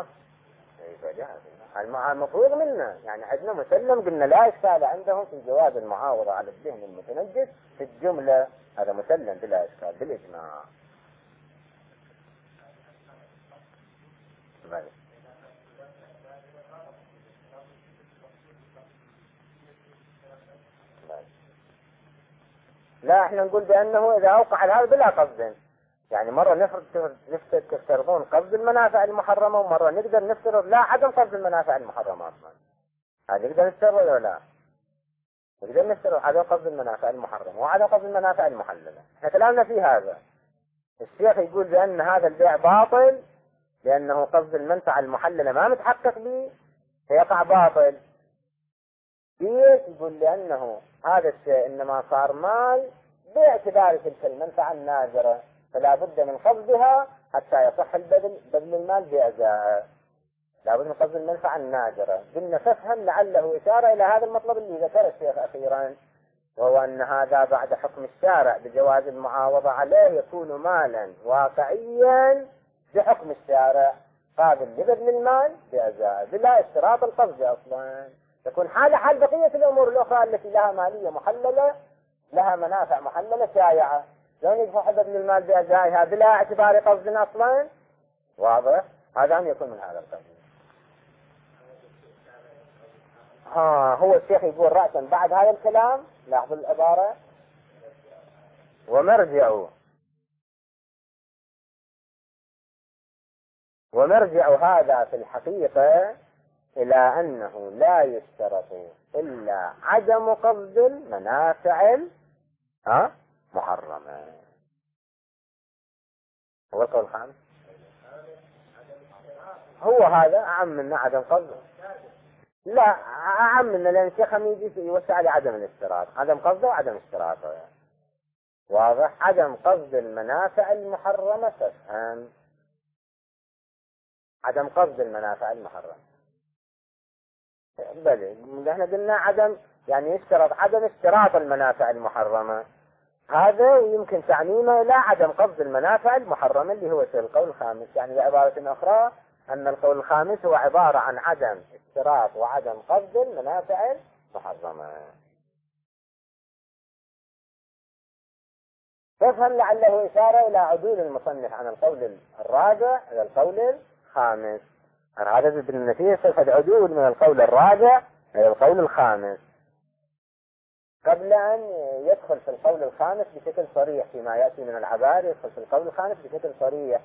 المفروض منا، يعني عندنا مسلم قلنا لا إشكال عندهم في جواز المعاوضة على الذهن المتنجس في الجملة، هذا مسلم بلا إشكال بالإجماع. لا احنا نقول بأنه إذا أوقع هذا بلا قصد، يعني مرة تفترضون قصد المنافع المحرمة ومرة نقدر نفترض لا عدم قصد المنافع المحرمة أصلا. هذا نقدر نفترض ولا لا؟ نقدر نفترض عدم قصد المنافع المحرمة وعدم قصد المنافع المحللة. احنا كلامنا في هذا. الشيخ يقول بأن هذا البيع باطل لأنه قصد المنفعة المحللة ما متحقق به فيقع باطل. كيف؟ يقول لأنه هذا الشيء إنما صار مال باعتبار تلك المنفعة النادرة فلا بد من قصدها حتى يصح بذل المال بأجائه. لا بد من قصد المنفعة النادرة. قلنا فافهم لعله إشارة إلى هذا المطلب اللي ذكره الشيخ أخيرا، وهو أن هذا بعد حكم الشارع بجواز المعاوضة عليه يكون مالا واقعيا بحكم الشارع قابل لبذل المال بأجائه بلا اشتراط القصد أصلا. تكون حال بقية الأمور الأخرى التي لها مالية محللة لها منافع محللة شائعة لن يصح بذل المال بأجائها بلا اعتبار قصد أصلا. واضح؟ هذا أن يكون من هذا القبيل. هو الشيخ يقول رأسا بعد هذا الكلام، لاحظوا العبارة، ومرجع هذا في الحقيقة إلى أنه لا يشترط إلا عدم قصد المنافع محرمة. هو القول الخامس هو هذا أعم من عدم قصد. لا أعم من لأن الشيخ يجي يوسع لعدم الاشتراط، عدم قصده وعدم اشتراطه. واضح؟ عدم قصد المنافع المحرمة تفهم. عدم قصد المنافع المحرمة بل احنا قلنا عدم، يعني يشترط عدم اشتراط المنافع المحرمة. هذا يمكن تعميمه لا عدم قصد المنافع المحرمة اللي هو القول الخامس. يعني بعبارة أخرى أن القول الخامس هو عبارة عن عدم اشتراط وعدم قصد المنافع المحرمة. تفهم لعله إشارة إلى عدول المصنف عن القول الرابع إلى القول الخامس. هذا بالنتيجة سوف عدول من القول الرابع إلى القول الخامس قبل أن يدخل في القول الخامس بشكل صريح فيما يأتي من العبارة. يدخل في القول الخامس بشكل صريح.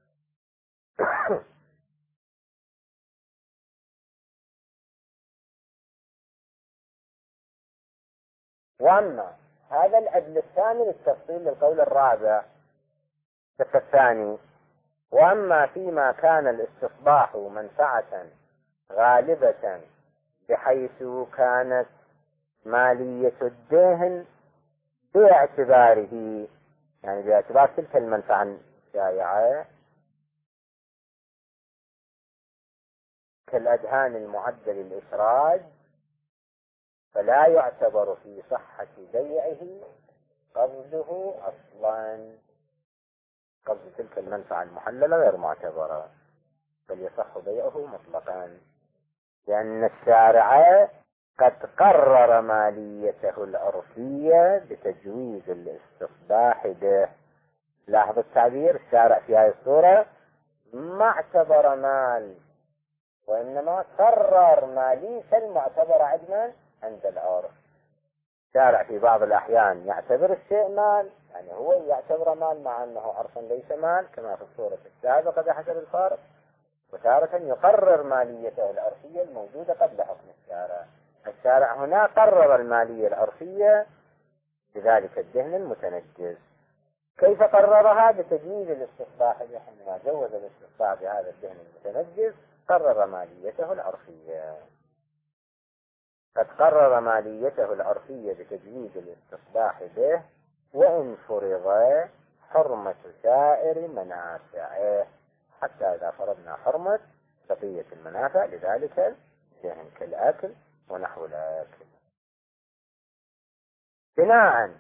وأما هذا العدل الثاني للتفصيل للقول الرابع الثاني. وأما فيما كان الاستصباح منفعة غالبة بحيث كانت مالية الدهن باعتباره، يعني باعتبار تلك المنفعة الشائعة كالأدهان المعدة للإخراج فلا يعتبر في صحة بيعه قبضه أصلا. قبض تلك المنفعة المحللة غير معتبرة، بل يصح بيعه مطلقا، لأن الشارع قد قرر ماليته العرفية بتجويز الاستصباح به. لاحظ التعبير، الشارع في هذه الصورة ما اعتبر مال، وإنما قرر مالية المعتبرة عند العرف. الشارع في بعض الأحيان يعتبر الشيء مال، يعني هو يعتبر مال مع أنه عرفا ليس مال كما في الصورة السابقة بحسب الفارق، وتارة يقرر ماليته العرفية الموجودة قبل حكم الشارع. الشارع هنا قرر المالية العرفية بذلك الدهن المتنجس. كيف قررها؟ بتجويز الاستصباح، حينما جوز الاستصباح بهذا الدهن المتنجس قرر ماليته العرفية. قد قرر ماليته العرفية بتجويز الاستصباح به، وإن فرض حرمة سائر منافعه، حتى إذا فرضنا حرمة بقية المنافع لذلك الدهن كالأكل ونحو الأكل. بناء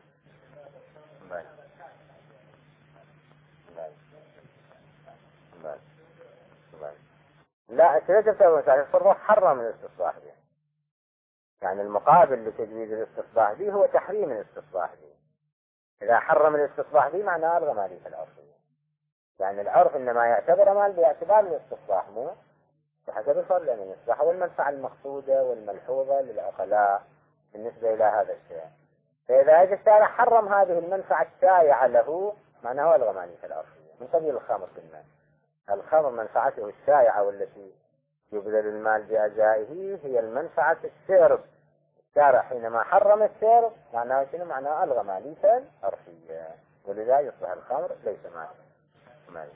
لا الفرض حرم الاستصباح به، يعني المقابل لتجويز الاستصباح به هو تحريم الاستصباح به. إذا حرم الاستصباح به معناه ألغى مالية العرفية، يعني العرف إنما يعتبر مال باعتبار الاستصباح، مو بحسب الفرق، لأن الاستصباح هو المنفعة المقصودة والملحوظة للعقلاء بالنسبة إلى هذا الشيء. فإذا أجى الشارع حرم هذه المنفعة الشائعة له معناه ألغى مالية العرفية. من قبيل الخمر كنا الخمر منفعته الشائعة والتي يبذل المال بأجائه هي المنفعة الشرب. الشارع حينما حرم الشرب معناه شنو؟ معناه ألغى مالية العرفية، ولذا يصبح الخمر ليس مالي.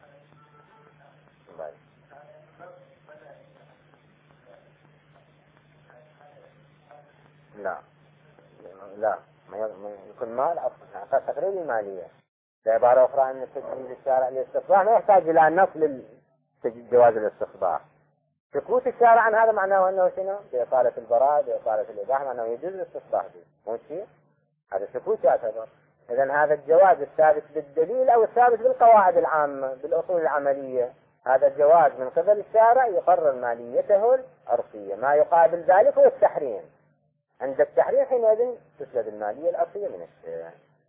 لا لا، ما يكون مال أصلا تقريبا مالية. بعبارة أخرى أن تجويز الشارع للاستصباح ما يحتاج إلى نص لجواز الاستصباح. سكوت الشارع عن هذا معناه أنه شنو؟ بإطالة البراءة، بإطالة الإباحة، معناه يجوز الاستصباح به، مو شيء؟ هذا سكوت يعتبر. إذن هذا الجواز الثابت بالدليل أو الثابت بالقواعد العامة بالأصول العملية، هذا الجواز من قبل الشارع يقرر ماليته العرفية. ما يقابل ذلك هو التحريم. عند التحريم حينئذ تسلب المالية العرفية من الشيء.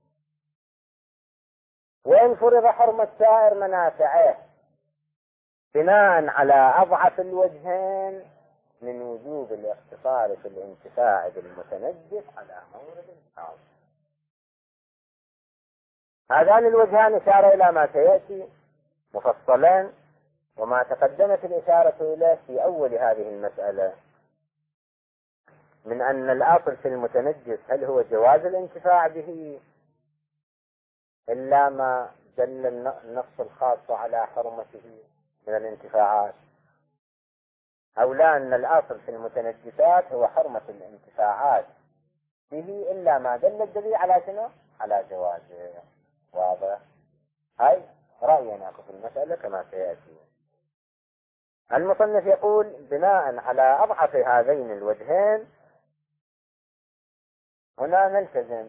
وإن فرض حرمة سائر منافعه بناء على أضعف الوجهين من وجوب الاقتصار في الانتفاع بالمتنجس على مورد الحاصل. هذان الوجهان إشارة إلى ما سيأتي مفصلا، وما تقدمت الإشارة إليه في أول هذه المسألة من أن الأصل في المتنجس هل هو جواز الانتفاع به إلا ما دل النص الخاص على حرمته من الانتفاعات، أو لا أن الأصل في المتنجسات هو حرمة الانتفاعات به إلا ما دل الدليل على شنو؟ على جوازه. واضح؟ هاي رأينا في المسألة كما سيأتي. المصنف يقول بناء على أضعف هذين الوجهين هنا نلتزم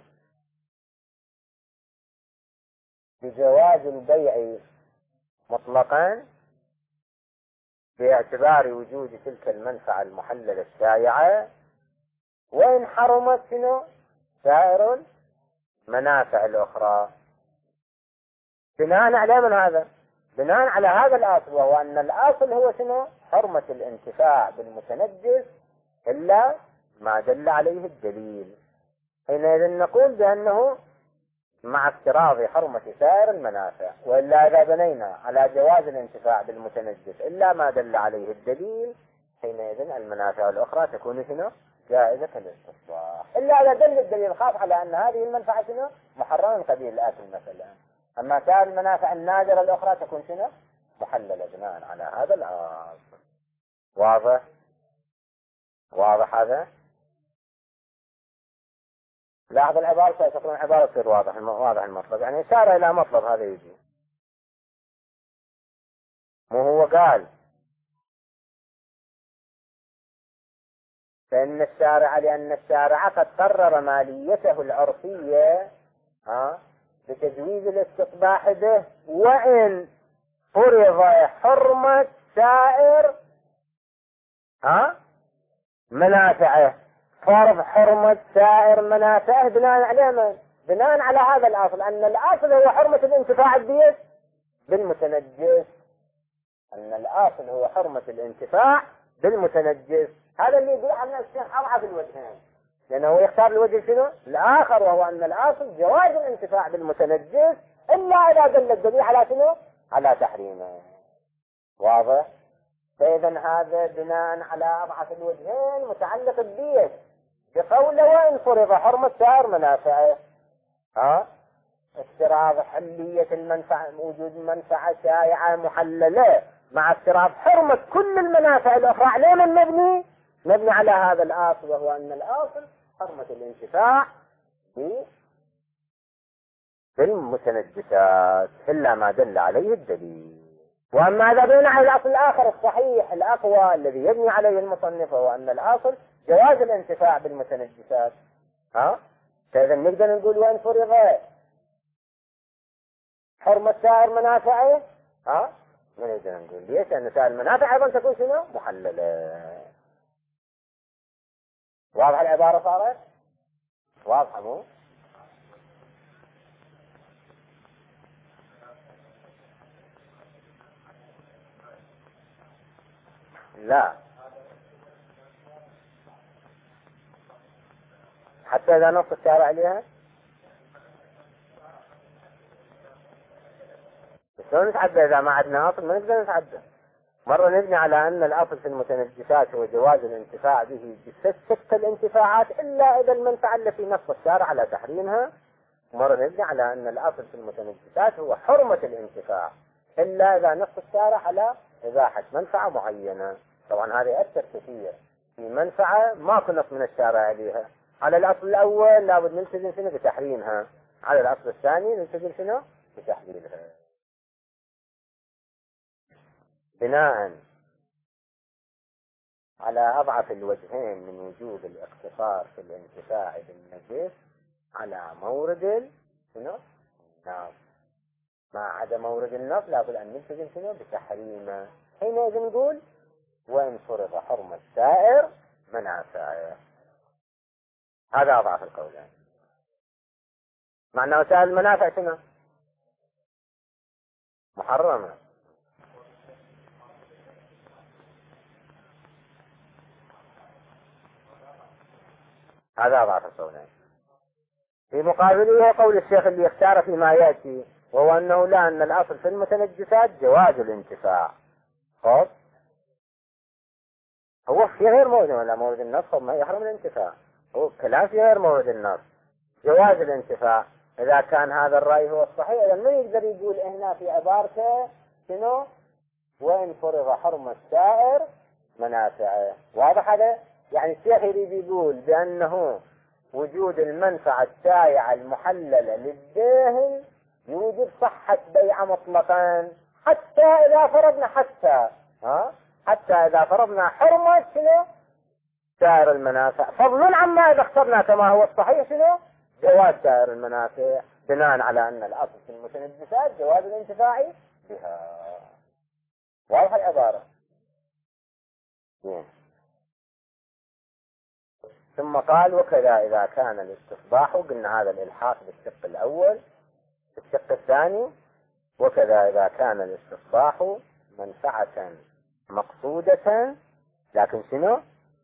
بجواز البيع مطلقا باعتبار وجود تلك المنفعة المحللة الشائعة، وإن حرمت شنو؟ سائر المنافع الأخرى. بناء على من هذا؟ بناء على هذا الأصل، وهو أن الأصل هو شنو؟ حرمة الانتفاع بالمتنجس إلا ما دل عليه الدليل. حينئذ نقول بأنه مع افتراض حرمة سائر المنافع، وإلا إذا بنينا على جواز الانتفاع بالمتنجس إلا ما دل عليه الدليل حينئذ المنافع الأخرى تكون شنو؟ جائزة الاستصلاح، إلا إذا دل الدليل الخاص على أن هذه المنفعة شنو؟ محرمة من قبيل الآكل مثلا. أما سائر المنافع النادرة الأخرى تكون شنو؟ محللة بناء على هذا الأصل. واضح؟ واضح هذا؟ لاحظ العبارة ستكون عبارة تصير واضح المطلب، يعني إشارة إلى مطلب هذا يجي. مو هو قال فإن الشارع لأن الشارع قد قرر ماليته العرفية بتجويز الاستصباح به، وإن فرض حرمة سائر منافعه. فرض حرمة سائر منافعه بناء على من؟ بناء على هذا الأصل، أن الأصل هو حرمة الانتفاع بيد بالمتنجس، أن الأصل هو حرمة الانتفاع بالمتنجس. هذا اللي يقول عنه الشيخ أضعف الوجهين، لأنه يختار الوجه شنو؟ الآخر، وهو أن الأصل جواز الانتفاع بالمتنجس إلا إذا دل الدليل على شنو؟ على تحريمه. واضح؟ فإذا هذا بناء على أضعف الوجهين متعلق بيد بقوله وإن فرض حرمة سائر منافعه. افتراض حلية المنفعة، وجود منفعة شائعة محللة مع افتراض حرمة كل المنافع الأخرى عليه من مبني على هذا الأصل، وهو أن الأصل حرمة الانتفاع بالمتنجسات إلا ما دل عليه الدليل. وأما إذا بنينا على الأصل الآخر الصحيح الأقوى الذي يبني عليه المصنف، هو أن الأصل جواز الانتفاع بالمتنجسات، فإذا نقدر نقول وإن فرض حرمة سائر منافعه، ما نقدر نقول ليش؟ لأن سائر المنافع أيضا تكون شنو؟ محللة. واضح العبارة صارت؟ واضحة مو؟ لا، حتى إذا نص الشارع عليها شلون نتعدى؟ إذا ما عندنا أصل ما نقدر نتعدى. مرة نبني على أن الأصل في المتنجسات هو جواز الانتفاع به بست الانتفاعات إلا إذا المنفعة التي نص الشارع على تحريمها. مرة نبني على أن الأصل في المتنجسات هو حرمة الانتفاع إلا إذا نص الشارع على إباحة منفعة معينة. طبعا هذا يأثر كثير في منفعة ما كنص من الشارع عليها. على الأصل الأول لابد نلتزم شنو؟ بتحريمها. على الأصل الثاني نلتزم شنو؟ بتحليلها. بناء على أضعف الوجهين من وجوب الاقتصار في الانتفاع بالنجس على مورد شنو؟ النص، ما عدا مورد النص لابد أن نلتزم شنو؟ بتحريمه. حينئذ نقول وإن فرض حرمة سائر منافعه. هذا أضعف القولين. معنى سائر المنافع شنو؟ محرمة. هذا أضعف القولين. في مقابله قول الشيخ اللي اختار فيما يأتي، وهو أنه لا، أن الأصل في المتنجسات جواز الانتفاع. خب هو في غير مورد ولا مورد النص، ما يحرم الانتفاع، هو كلام في غير مورد النص جواز الانتفاع. إذا كان هذا الرأي هو الصحيح، إذا من يقدر يقول هنا في عبارته شنو؟ وإن فرض حرم السائر منافعه. واضح هذا؟ يعني الشيخ يريد يقول بأنه وجود المنفعة الشائعة المحللة للداهن يوجب صحة بيع مطلقا، حتى إذا فرضنا حتى إذا فرضنا حرمة شنو؟ سائر المنافع، فضلا عما إذا اخترنا كما هو الصحيح شنو؟ جواز سائر المنافع، بناء على أن الأصل في المتنجسات جواز الانتفاع بها. واضح العبارة؟ ثم قال وكذا إذا كان الاستصباح، قلنا هذا الإلحاق بالشق الأول. الشق الثاني وكذا إذا كان الاستصباح منفعة مقصودة لكن شنو؟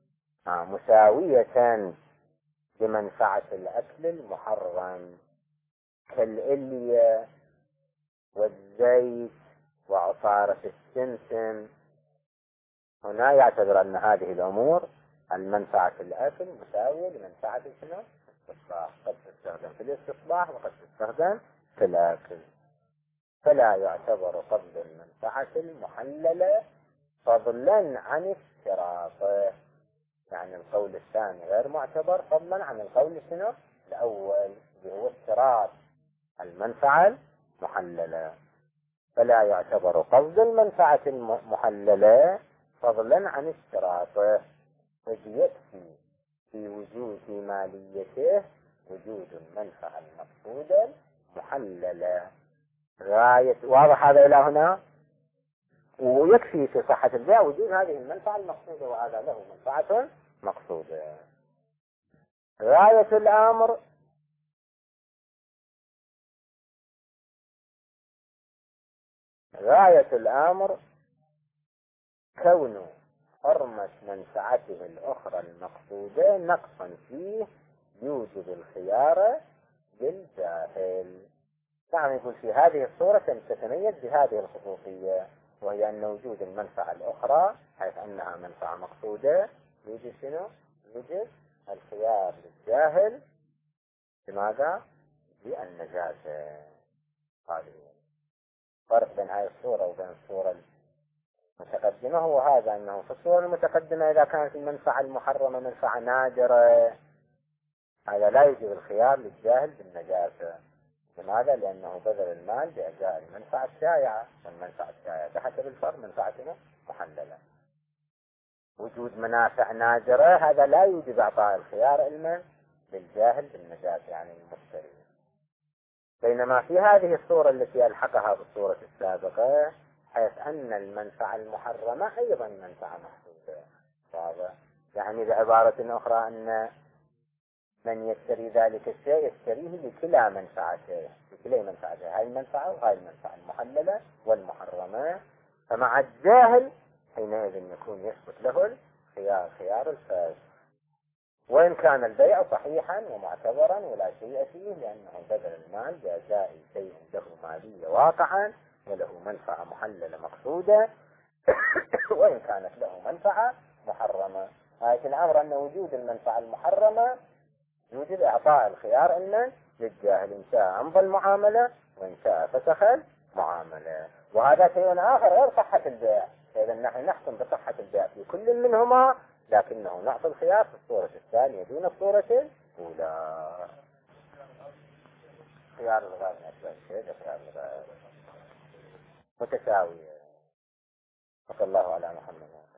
مساوية بمنفعة الأكل المحرم كالإلية والزيت وعصارة السمسم. هنا يعتبر أن هذه الأمور المنفعة في الأكل مساوية لمنفعة شنو؟ الاستصباح. قد تستخدم في الاستصباح وقد تستخدم في الأكل، فلا يعتبر قبض المنفعة المحللة فضلا عن اشتراطه. يعني القول الثاني غير معتبر فضلا عن القول شنو؟ الأول اللي هو اشتراط المنفعة المحللة، فلا يعتبر قبض المنفعة المحللة فضلا عن اشتراطه. إذ يكفي في ماليته وجود المنفعة المقصودة محللة. غاية واضح هذا إلى هنا. ويكفي في صحة البيع وجود هذه المنفعة المقصودة، وهذا له منفعة مقصودة. غاية الأمر كون حرمة منفعته الأخرى المقصودة نقصا فيه يوجب الخيار للجاهل. نعم، يقول في هذه الصورة تتميز بهذه الخصوصية، وهي أن وجود المنفعة الأخرى حيث أنها منفعة مقصودة يوجد شنو؟ يوجد الخيار للجاهل. لماذا؟ بالنجاسة. هذه فرق بين هذه الصورة وبين الصورة المتقدمة هو هذا، أنه في الصورة المتقدمة إذا كانت المنفعة المحرمة منفعة نادرة هذا لا يوجب الخيار للجاهل بالنجاسة. لماذا؟ لأنه بذل المال بأداء المنفعة الشائعة، والمنفعة الشائعة بحسب الفرق منفعتنا محللة. وجود منافع نادرة هذا لا يوجب إعطاء الخيار علما للجاهل بالنجاسة يعني المشتري. بينما في هذه الصورة التي ألحقها بالصورة السابقة حيث أن المنفعة المحرمة أيضا منفعة محدودة. هذا يعني بعبارة أخرى أن من يشتري ذلك الشيء يشتريه لكلا منفعته، لكلا منفعته، هاي المنفعة وهاي المنفعة المحللة والمحرمة. فمع الجاهل حينئذ يكون يثبت له خيار الفاسد، وإن كان البيع صحيحا ومعتبرا ولا شيء فيه، لأنه بذل المال بأداء شيء له مالية واقعا وله منفعة محللة مقصودة وإن كانت له منفعة محرمة. هذا الأمر أن وجود المنفعة المحرمة يوجب إعطاء الخيار إن للجاهل، إن شاء أمضى المعاملة وإن شاء فسخ المعاملة. وهذا شيء آخر غير صحة البيع. إذا نحن نحكم بصحة البيع في كل منهما، لكنه نعطي الخيار في الصورة الثانية دون الصورة الأولى. خيار الغاية من أسباب الشيء خيار الغاية متساوية. صلى الله على محمد.